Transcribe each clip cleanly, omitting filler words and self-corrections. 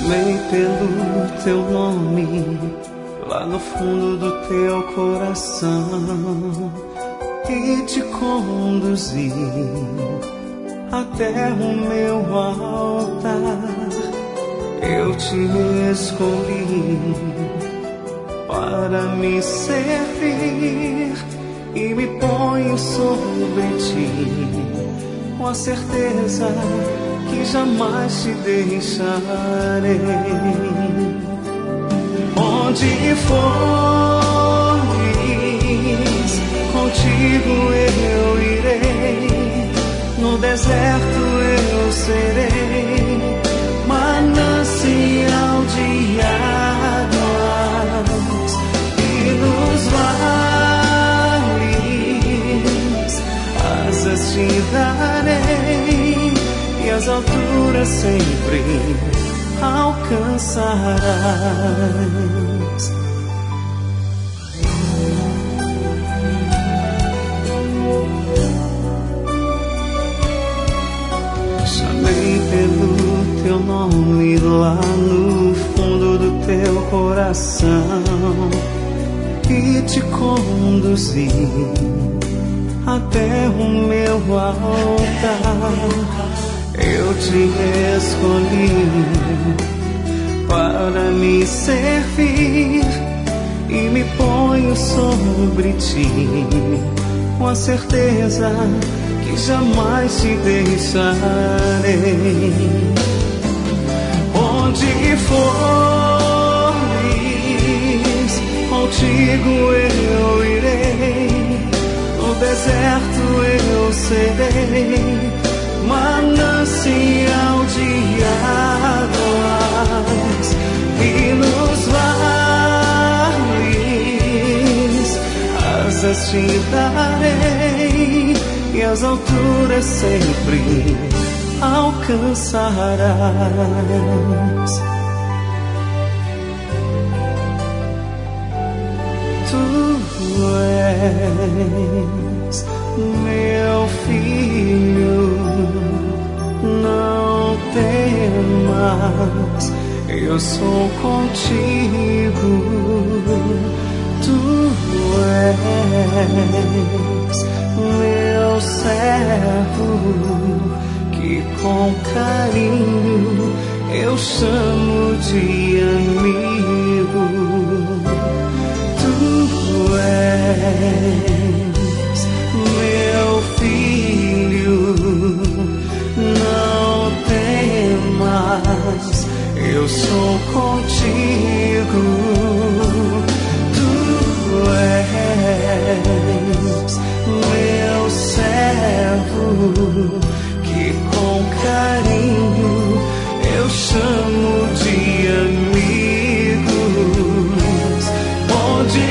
Chamei pelo teu nome, lá no fundo do teu coração, e te conduzi até o meu altar. Eu te escolhi para me servir e me ponho sobre ti, com a certeza que jamais te deixarei. Onde fores, contigo eu irei. No deserto eu serei manancial de águas, e nos vales asas te darei, e as alturas sempre alcançarás. Chamei pelo teu nome lá no fundo do teu coração e te conduzi até o meu altar. Eu te escolhi para me servir e me ponho sobre ti, com a certeza que jamais te deixarei. Onde fores, contigo eu irei. No deserto eu serei manancial de águas, e nos vales asas te darei, e as alturas sempre alcançarás. Tu és meu filho, não temas, eu sou contigo. Tu és meu servo, que com carinho eu chamo de amigo. Tu és meu filho, não temas, eu sou contigo. Tu és meu servo, que com carinho eu chamo de amigos. Onde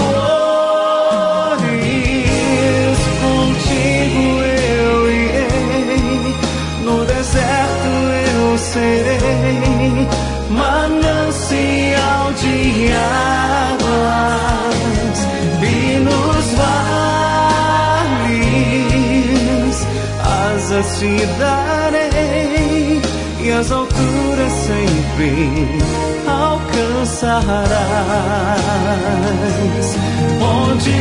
fores, contigo eu irei. No deserto eu serei manancial de águas, e nos vales asas te darei, e as alturas sempre alcançarás. Onde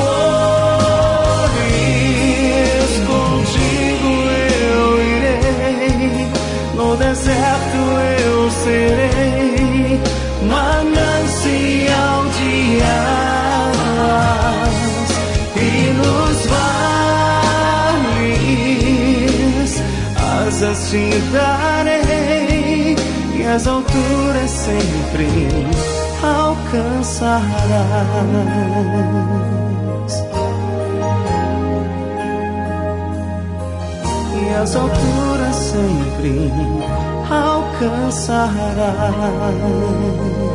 fores, contigo eu irei. No deserto eu serei manancial de águas, e nos vales asas te darei, e as alturas sempre alcançarás. E as alturas sempre alcançarás.